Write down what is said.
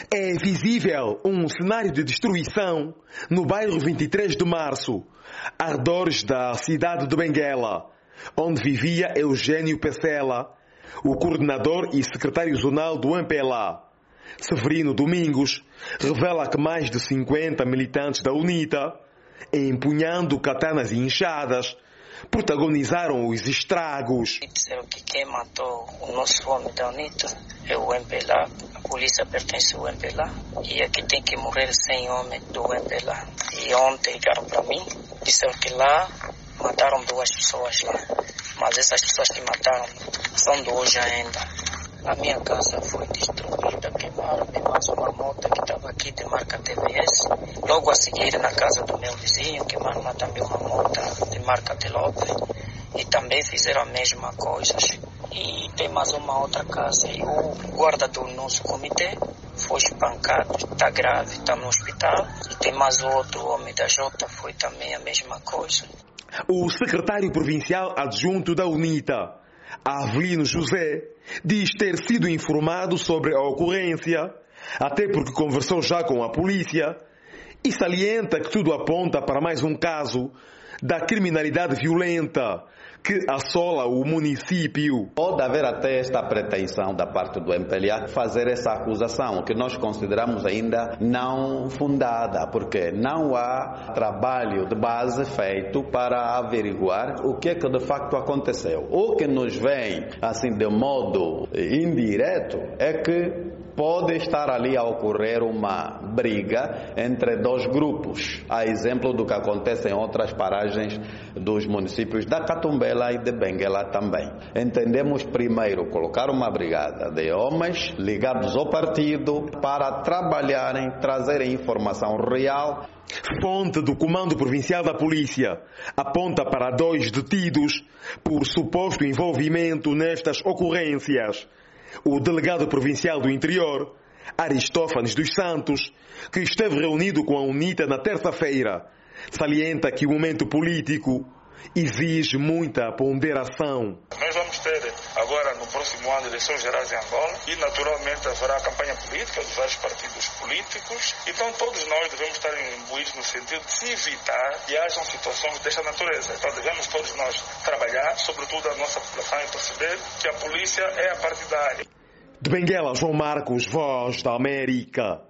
É visível um cenário de destruição no bairro 23 de Março, arredores da cidade de Benguela, onde vivia Eugênio Pecela, o coordenador e secretário zonal do MPLA. Severino Domingos revela que mais de 50 militantes da UNITA, empunhando katanas e inchadas, protagonizaram os estragos. Disseram que quem matou o nosso homem da UNITA é o MPLA, a polícia pertence ao MPLA e aqui tem que morrer 100 homens do MPLA. E ontem ligaram para mim, disseram que lá mataram 2 pessoas lá, mas essas pessoas que mataram são de hoje ainda. A minha casa foi destruída, queimaram mais uma moto que estava aqui de marca TVS. Logo a seguir, na casa do meu vizinho, queimaram também uma moto de marca Telope. E também fizeram a mesma coisa. E tem mais uma outra casa. E o guarda do nosso comitê foi espancado, está grave, está no hospital. E tem mais outro homem da Jota, foi também a mesma coisa. O secretário provincial adjunto da UNITA, Avelino José, diz ter sido informado sobre a ocorrência, até porque conversou já com a polícia, e salienta que tudo aponta para mais um caso da criminalidade violenta que assola o município. Pode haver até esta pretensão da parte do MPLA fazer essa acusação, que nós consideramos ainda não fundada, porque não há trabalho de base feito para averiguar o que é que de facto aconteceu. O que nos vem, assim, de modo indireto, é que pode estar ali a ocorrer uma briga entre 2 grupos, a exemplo do que acontece em outras paragens dos municípios da Catumbela e de Benguela também. Entendemos primeiro colocar uma brigada de homens ligados ao partido para trabalharem, trazerem informação real. Fonte do Comando Provincial da Polícia aponta para 2 detidos por suposto envolvimento nestas ocorrências. O delegado provincial do Interior, Aristófanes dos Santos, que esteve reunido com a UNITA na terça-feira, salienta que o momento político exige muita ponderação. Nós vamos ter agora no próximo ano eleições gerais em Angola e naturalmente haverá a campanha política de vários partidos políticos. Então todos nós devemos estar imbuídos no sentido de se evitar que hajam situações desta natureza. Então devemos todos nós trabalhar, sobretudo a nossa população, e perceber que a polícia é a partidária. De Benguela, João Marcos, Voz da América.